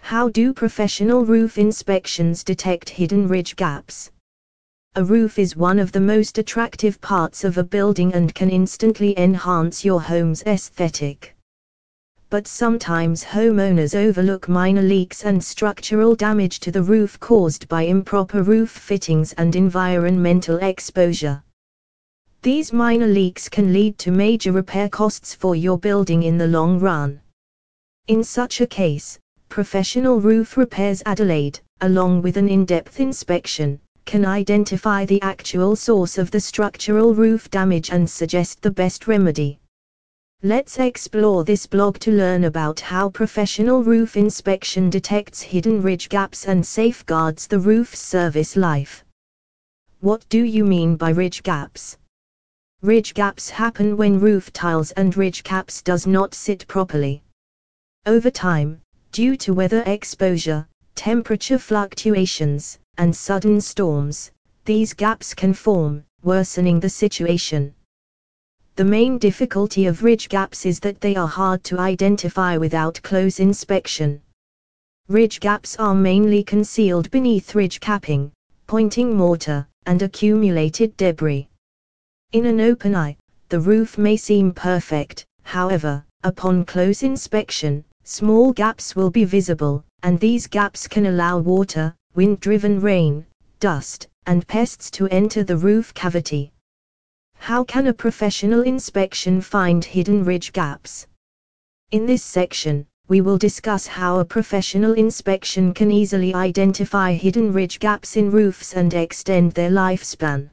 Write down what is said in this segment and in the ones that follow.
How do professional roof inspections detect hidden ridge gaps? A roof is one of the most attractive parts of a building and can instantly enhance your home's aesthetic. But sometimes homeowners overlook minor leaks and structural damage to the roof caused by improper roof fittings and environmental exposure. These minor leaks can lead to major repair costs for your building in the long run. In such a case, Professional Roof Repairs Adelaide, along with an in-depth inspection, can identify the actual source of the structural roof damage and suggest the best remedy. Let's explore this blog to learn about how professional roof inspection detects hidden ridge gaps and safeguards the roof's service life. What do you mean by ridge gaps? Ridge gaps happen when roof tiles and ridge caps does not sit properly. Over time, due to weather exposure, temperature fluctuations, and sudden storms, these gaps can form, worsening the situation. The main difficulty of ridge gaps is that they are hard to identify without close inspection. Ridge gaps are mainly concealed beneath ridge capping, pointing mortar, and accumulated debris. In an open eye, the roof may seem perfect, however, upon close inspection, small gaps will be visible, and these gaps can allow water, wind-driven rain, dust, and pests to enter the roof cavity. How can a professional inspection find hidden ridge gaps? In this section, we will discuss how a professional inspection can easily identify hidden ridge gaps in roofs and extend their lifespan.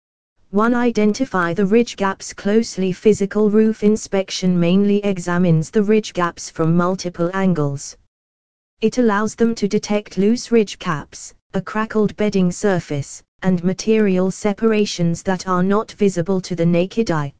1. Identify the ridge gaps closely. Physical roof inspection mainly examines the ridge gaps from multiple angles. It allows them to detect loose ridge caps, a crackled bedding surface, and material separations that are not visible to the naked eye.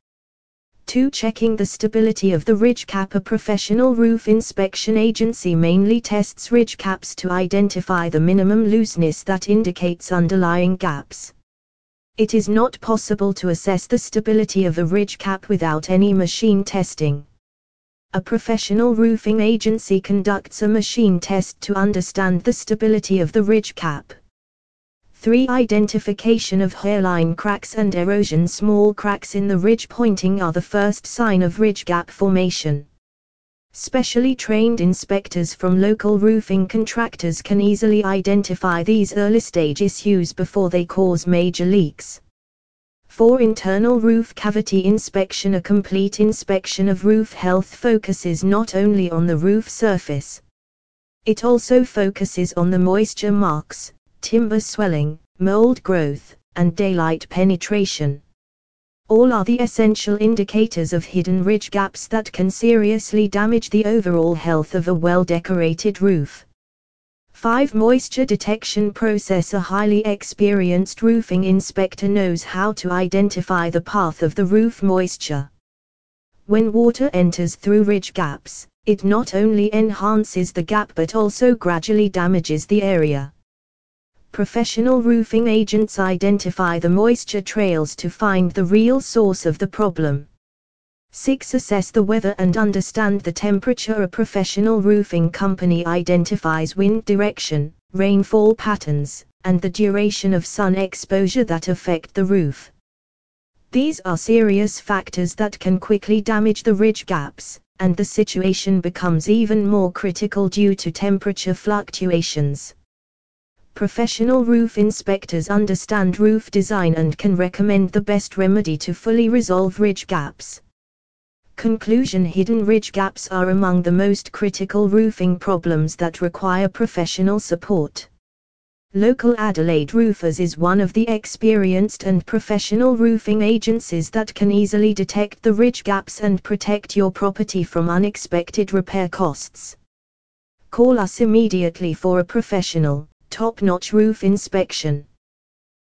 2. Checking the stability of the ridge cap. A professional roof inspection agency mainly tests ridge caps to identify the minimum looseness that indicates underlying gaps. It is not possible to assess the stability of a ridge cap without any machine testing. A professional roofing agency conducts a machine test to understand the stability of the ridge cap. 3. Identification of hairline cracks and erosion. Small cracks in the ridge pointing are the first sign of ridge gap formation. Specially trained inspectors from local roofing contractors can easily identify these early-stage issues before they cause major leaks. 4. Internal roof cavity inspection. A complete inspection of roof health focuses not only on the roof surface. It also focuses on the moisture marks, timber swelling, mold growth, and daylight penetration. All are the essential indicators of hidden ridge gaps that can seriously damage the overall health of a well-decorated roof. 5. Moisture detection process. A highly experienced roofing inspector knows how to identify the path of the roof moisture. When water enters through ridge gaps, it not only enhances the gap but also gradually damages the area. Professional roofing agents identify the moisture trails to find the real source of the problem. 6. Assess the weather and understand the temperature. A professional roofing company identifies wind direction, rainfall patterns, and the duration of sun exposure that affect the roof. These are serious factors that can quickly damage the ridge gaps, and the situation becomes even more critical due to temperature fluctuations. Professional roof inspectors understand roof design and can recommend the best remedy to fully resolve ridge gaps. Conclusion. Hidden ridge gaps are among the most critical roofing problems that require professional support. Local Adelaide Roofers is one of the experienced and professional roofing agencies that can easily detect the ridge gaps and protect your property from unexpected repair costs. Call us immediately for a professional, top-notch roof inspection.